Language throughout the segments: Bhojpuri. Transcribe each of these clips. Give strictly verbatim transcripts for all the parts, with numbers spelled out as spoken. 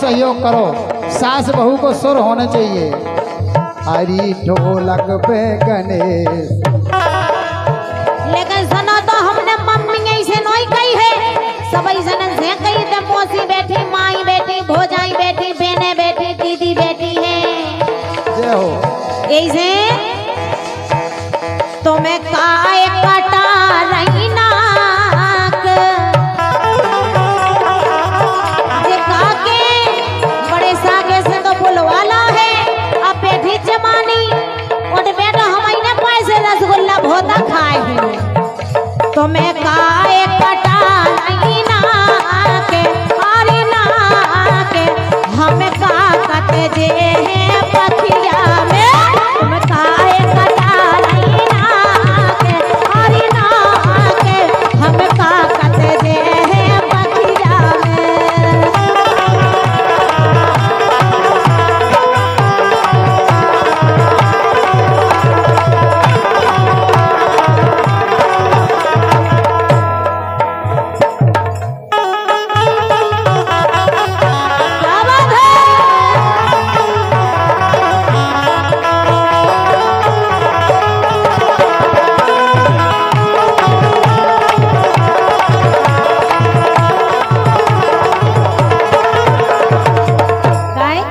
सहयोग करो, सास बहू को सुर होने चाहिए। हरी ढोलक पे गणेश। लेकिन सुनो तो हमने मम्मी ऐसे नहीं कही है, सब ऐसे से कही थे। मौसी बैठी, माई बैठी, भौजाई बैठी, बहने बैठी, दीदी बैठी है। जय हो। ऐसे तो मैं काय कटा रही नाक, देखा के बड़े सागे से तो बुलवाला है। अब बैठी जमानी और बेटा हमारे पैसे रसगुल्ला भोता खाए हैं। तो मैं काय कटा रही नाक, हरी नाक हम का कते जे हैं पखिया में। तुम काय कटा रही नाक, हरी नाक हम का कते जे हैं पखिया में। क्या बात है? काय?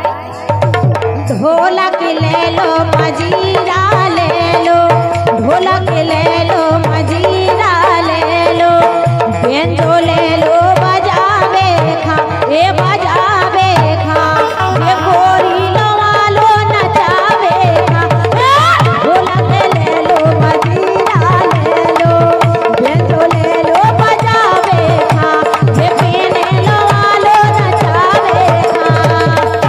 ढोलक ले लो मजीरा ले लो, ढोलक ले लो मजीरा ले लो, बेंजो ले लो बजावे खा, ए बजावे खा, ये गोरी लवा लो नचावे खा। ए, ढोलक ले लो मजीरा ले लो, बेंजो ले लो बजावे खा, ये बेने लवा लो नचावे खा।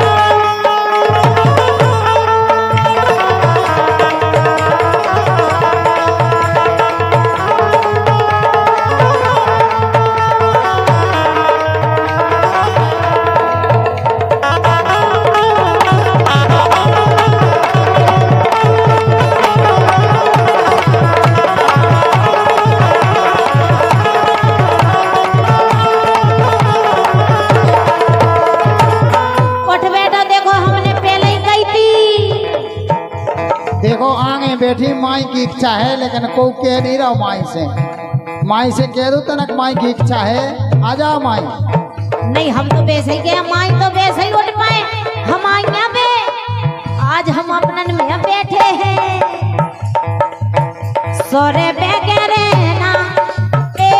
उठ बेटा, देखो हमने पहले ही कही थी। देखो आगे बैठी माई की इच्छा है, लेकिन कोई कह नहीं रहा माई से। माई से कह दो तनक माई की इच्छा है, आ जाओ माई। नहीं, हम तो वैसे ही गए, माई तो वैसे ही उठ पाए। हम आइया पे आज हम अपनन में बैठे हैं। सोरे बेगरे ना ए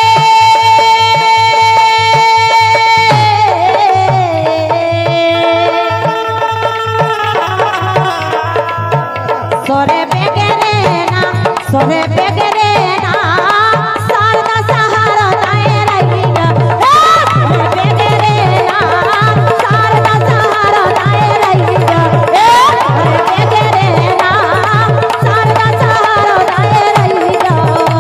सोरे बेगरे ना, सोरे बेगरे ना शारदा सहारा दाए रहिया। ए, सोरे बेगरे ना शारदा सहारा दाए रहिया। ए, सोरे बेगरे ना शारदा सहारा दाए रहिया।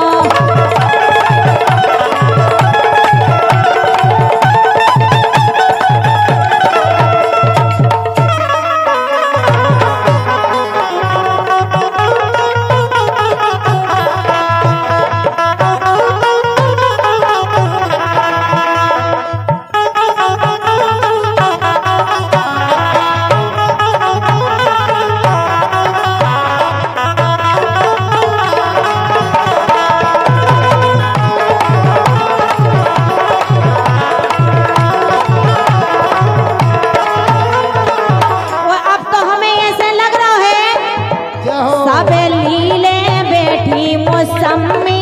वो अब तो हमें ऐसे लग रहा है जय हो। सब लीले बैठी मौसमी।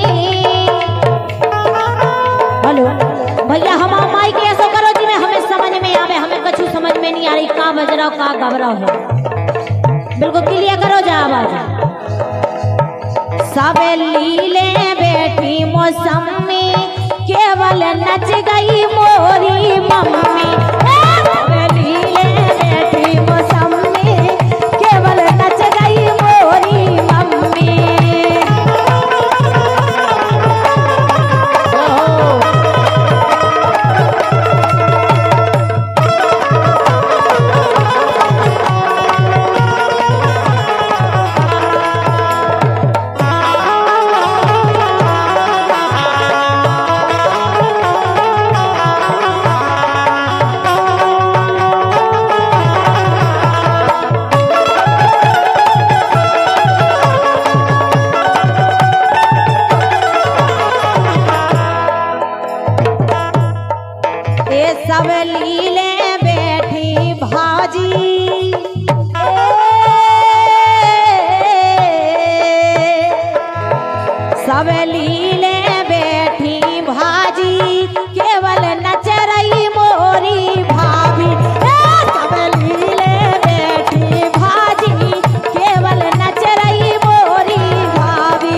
हेलो भैया, हम माई के ऐसा करो जी में हमें समझ में आवे, हमें कुछ समझ में नहीं आ रही का बज रहा का घबरा है। बिल्कुल क्लियर करो जा आवाज। सब लीले बैठी मौसमी, केवल नच गई मोरी मम्मी। सब लीले बैठी मौसमी, केवल नच गई मोरी मम्मी। जय हो। सब लीले बैठी भाजी केवल नच रही मोरी भाभी ए, सब लीले बैठी भाजी केवल नच रही मोरी भाभी।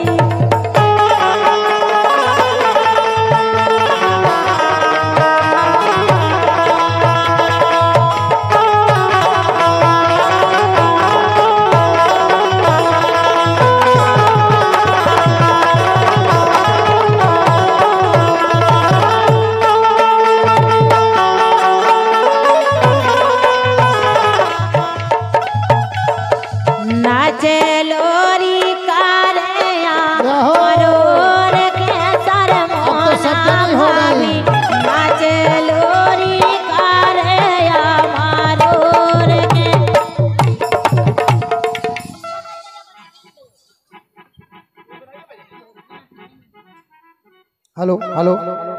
नाचे लोरी कारिया रहो। मरोर के सर अब तो सब मोना जनी हो गई। भाभी नाचे लोरी कारिया मरोर के। हेलो हेलो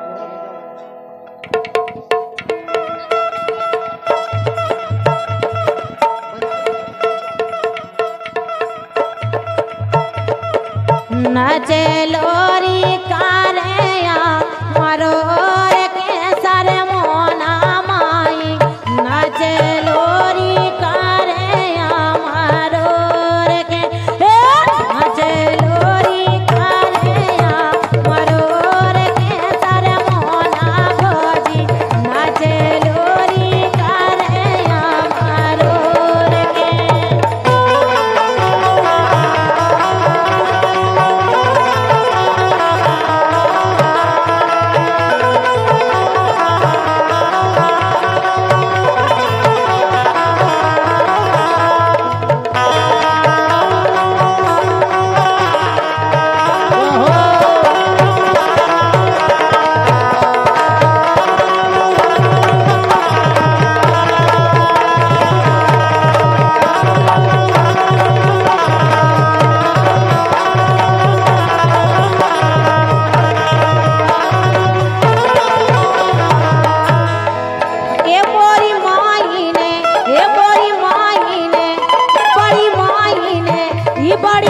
नाचे लोरी कारिया मरोर के सर मोना माई नाचे लोरी कारिया मरोर के ए, नाचे लोरी कारिया मरोर के सर मोना भोजी नाचे लोरी कारिया मरोर के। ए मोरी माई ने ए मोरी माई ने बड़ी माई ने ई बड़ी